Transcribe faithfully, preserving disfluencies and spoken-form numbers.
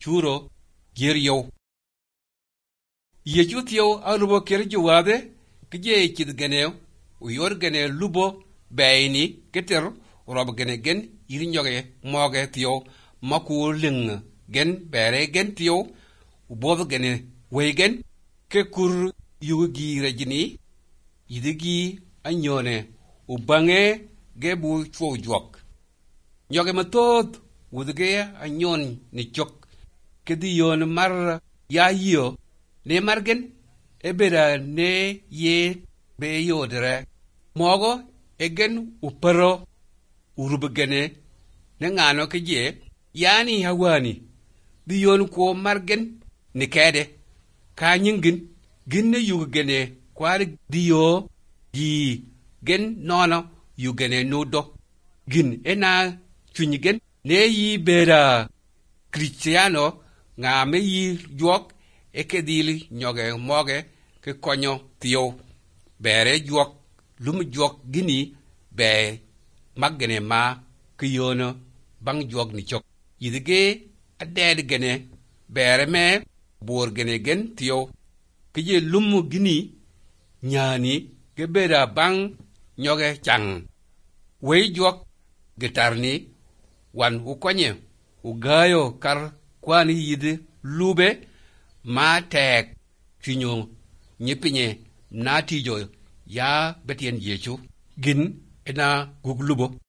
churo ger yow ye chut yow a lubo ker juwade kije kid genew u yor gene lubo bayni keter rob gene gen iri nyoge moge tiyo maku ling gen bere gen tiyo u bodo gene wegen ke kur yugi rejini yidigi anyone u bange gebu chwo jwok nyoge matot wudge anyon ni chok kedi yon mar ya yo ne margen ebera ne ye be yodre mogo egen uparo urubgene ne ngano keje yani hawani di yon ko margen ni kede ka nyingin ginne yugene kwar diyo di gen nono yugene nudo gin ena chunyigen ne yi bera cristiano nga me yi jwok ekedili nyoge moge ke konyo tiyo bere jwok lum jwok gini be magene ma kiyono bang jwok ni chok yidige aded gene bere me bor gene gen tiyo kije lum gini nyani ke bera bang nyoge chang wey jwok gitarni wan ukonye ugayo kar kwani yide lube ma tek finyo nyipinye na tijo ya betien yechu gin ena guglubo